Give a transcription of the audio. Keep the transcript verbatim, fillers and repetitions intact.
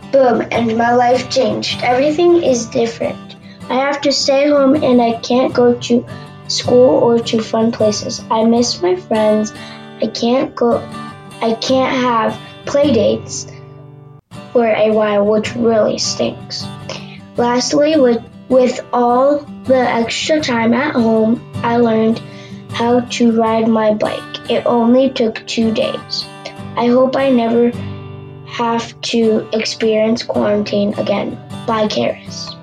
Boom, and my life changed. Everything is different. I have to stay home and I can't go to school or to fun places. I miss my friends. I can't go I can't have play dates for a while, which really stinks. Lastly, with with all the extra time at home, I learned how to ride my bike. It only took two days. I hope I never have to experience quarantine again. Bye, Karis.